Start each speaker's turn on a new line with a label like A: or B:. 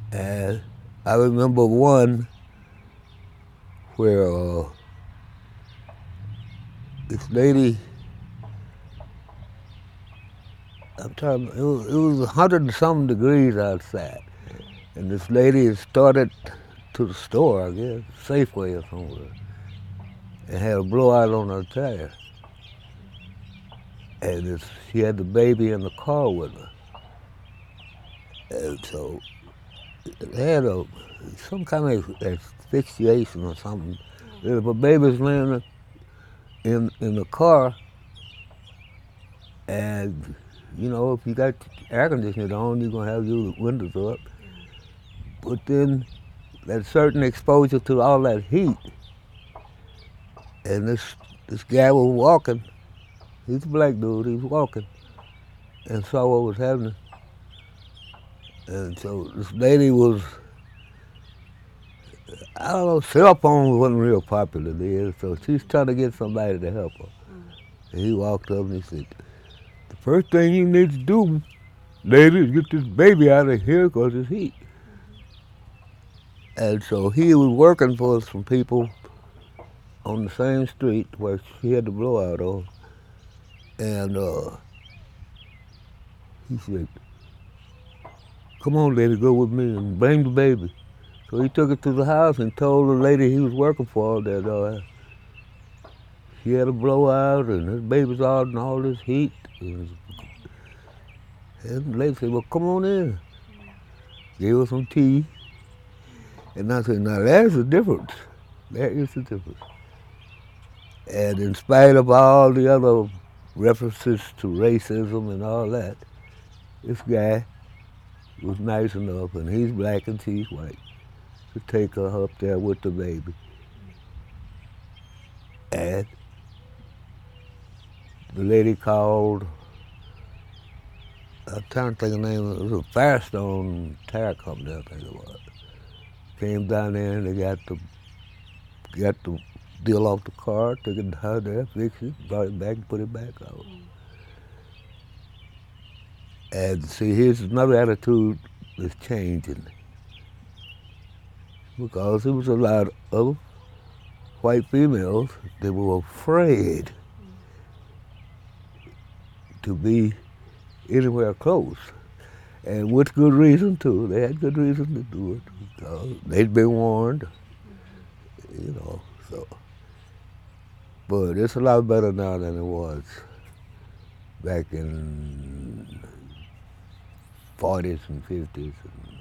A: And I remember one where this lady, it was 100 and some degrees outside. And this lady started to the store, I guess, Safeway or somewhere, and had a blowout on her tire. And she had the baby in the car with her. And so it had some kind of asphyxiation or something. If a baby's laying in the car, and if you got air conditioning on, you're gonna have your windows up. But then that certain exposure to all that heat, and this guy was walking. He's a black dude. He was walking and saw what was happening. And so this lady was, I don't know, cell phone wasn't real popular then, so she's trying to get somebody to help her. And he walked up and he said, "The first thing you need to do, lady, is get this baby out of here because it's heat." And so he was working for some people on the same street where she had the blowout on. And he said, "Come on, lady, go with me and bring the baby." So he took her to the house and told the lady he was working for that she had a blowout and his baby's out in all this heat. And the lady said, "Well, come on in." Gave her some tea. And I said, "Now there's a difference. There is a difference." And in spite of all the other references to racism and all that, this guy was nice enough, and he's black and she's white, to take her up there with the baby. And the lady called, I'm trying to think of the name, it was a Firestone Tire Company, I think it was. Came down there and they got the deal off the car, took it down there, fixed it, brought it back and put it back out. And see, here's another attitude that's changing. Because there was a lot of white females that were afraid to be anywhere close. And with good reason too. They had good reason to do it. Because they'd been warned, so. But it's a lot better now than it was back in 40s and 50s.